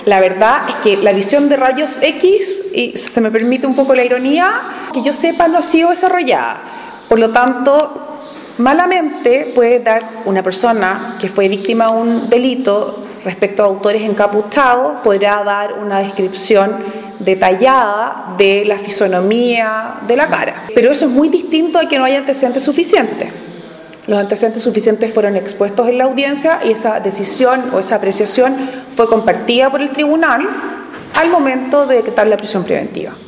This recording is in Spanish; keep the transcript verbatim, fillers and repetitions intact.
La verdad es que la visión de rayos X, y se me permite un poco la ironía, que yo sepa no ha sido desarrollada. Por lo tanto, malamente puede dar una persona que fue víctima de un delito respecto a autores encapuchados, podrá dar una descripción detallada de la fisonomía de la cara. Pero eso es muy distinto a que no haya antecedentes suficientes. Los antecedentes suficientes fueron expuestos en la audiencia y esa decisión o esa apreciación fue compartida por el tribunal al momento de decretar la prisión preventiva.